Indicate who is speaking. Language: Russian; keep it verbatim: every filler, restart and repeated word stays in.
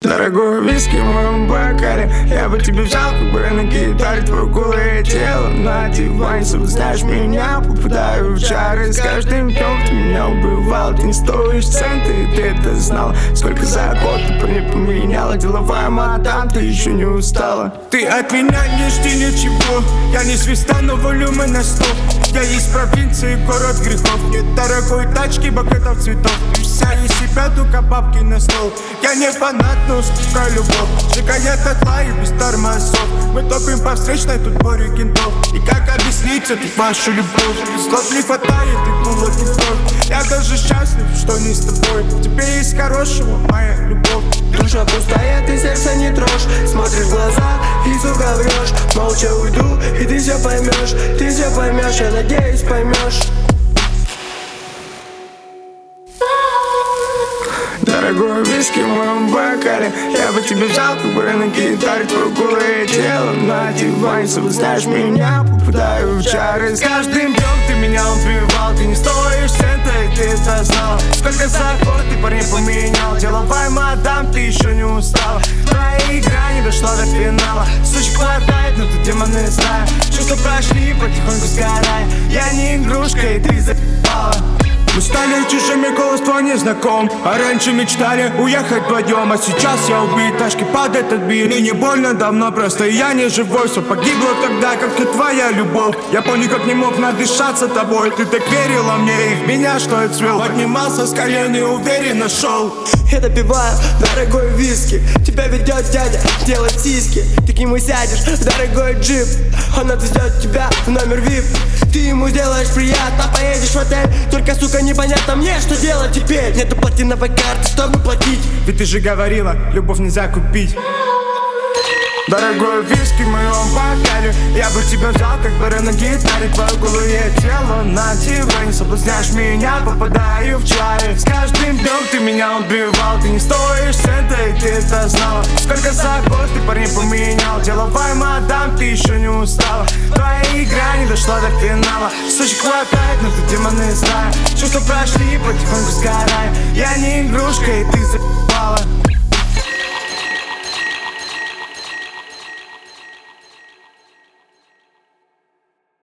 Speaker 1: Дорогой виски в моем бокале, я бы тебе взял, как бы на гитаре твое голое тело на диване. Соблазняешь меня, попадаю в чары. С каждым днем ты меня убивал. Ты не стоишь цента, и ты это знал. Сколько за год ты про не поменяла. Деловая мадам, ты еще не устала. Ты от меня не жди ничего. Я не звезда, но волюмы на сто. Я из провинции, город грехов. Нет дорогой тачки, букетов цветов. И вся из себя, только бабки на стол. Я не фанат, но сколько любовь. Сжигает отла и без тормозов. Мы топим по встречной, тут море кентов. И как объяснить эту вашу любовь? Слов не хватает и кулак и кровь. Я даже счастлив, что не с тобой. В тебе есть хорошего, моя любовь.
Speaker 2: Душа пустая, ты сердце не трожь. Смотришь в глаза и сука врешь. Молча уйду, и ты все поймешь. Ты все поймешь, я надеюсь поймешь.
Speaker 1: Дорогой виски в моем бокале, я бы тебе взял, как бы на гитаре твое голое тело на диване. Соблазняешь меня, попадаю в чары. С каждым днем ты меня убивал. Ты не стоишь цента, и ты это знал. Сколько за год ты парней поменял. Деловая мадам, ты еще не устала. Твоя игра не дошла до финала. Сучек хватает, но ты демоны знаю. Чувства прошли, потихоньку сгорая. Я не игрушка, и ты запала. Мы стали чужими, голос твой не знаком. А раньше мечтали уехать вдвоем. А сейчас я убит, тачки под этот бит. Мне не больно давно, просто я не живой. Все погибло тогда, как и твоя любовь. Я понял, как не мог надышаться тобой. Ты так верила мне, и в меня что я цвел. Поднимался с колен и уверенно шел.
Speaker 2: Я допиваю дорогой виски. Тебя ведет дядя делать сиськи. Ты к нему сядешь в дорогой джип. Он отвезет тебя в номер вип. Ты ему сделаешь приятно, поедешь в отель. Только, сука, непонятно мне, что делать теперь. Нету платиновой карты, чтобы платить.
Speaker 1: Ведь ты же говорила, любовь нельзя купить. Дорогой виски в моем бокале, я бы тебя взял, как бы на гитаре. Твое голое тело на диване. Соблазняешь меня, попадаю в чары. С каждым днем ты меня убивал. Ты не стоишь цента, и ты это знала. Сколько за год ты парней поменял. Деловая мадам, ты еще не устала. Твоя игра не дошла до финала. Сучек хватает, но ты демоны знаешь. Чувства прошли, потихоньку сгорая. Я не игрушка, и ты за...